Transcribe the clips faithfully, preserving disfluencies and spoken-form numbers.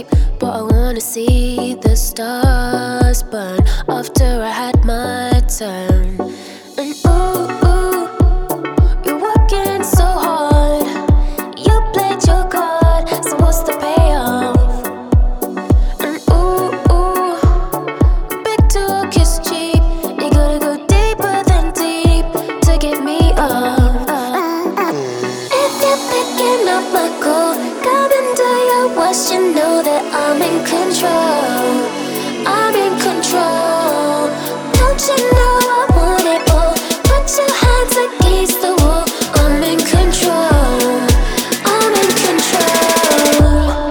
but I wanna see the stars burn after I had my turn. And ooh, ooh, you're working so hard. You played your card, so what's the payoff? And ooh, ooh, big talk is cheap. You gotta go deeper than deep to get me off. If you're picking up my call, come and do your worst, you know that I'm in control. I'm in control. Don't you know I want it all? Put your hands against the wall. I'm in control. I'm in control.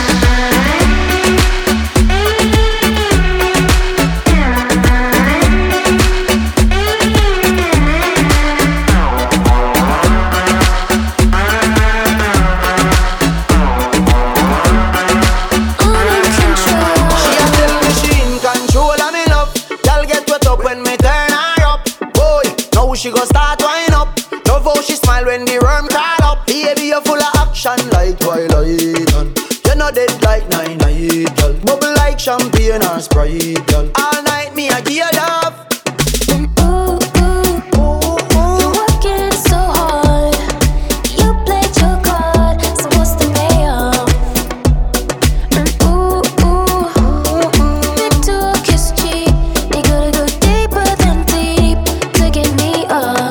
She gon' start wind up. Love how she smile when the worm crawl up. Baby, you're full of action like Twilight. And you're not dead like nine night, girl. Bubble like champagne or Sprite, girl. All night me I give you love. And ooh, ooh, ooh, you're working so hard. You played your card, so what's the payoff? And ooh, ooh, big talk is cheap. You gotta go deeper than deep to get me off.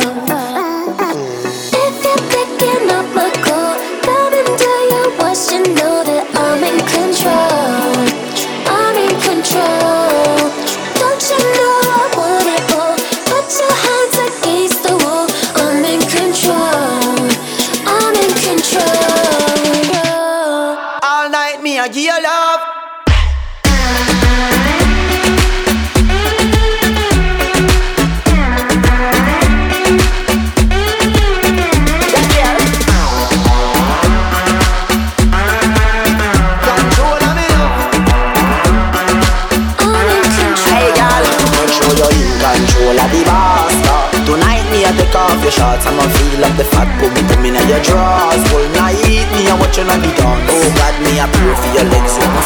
If you're picking up my call, come and do your worst, you know that I'm in control. I'm in control. Don't you know I want it all? Put your hands against the wall. I'm in control. I'm in control. All night me I give you love. Control of the boss, uh. Tonight me a take off your shorts and I feel up the fat pum pum in your drawers. Whole night me a watching on the dance. Oh God, me a pray for your legs, you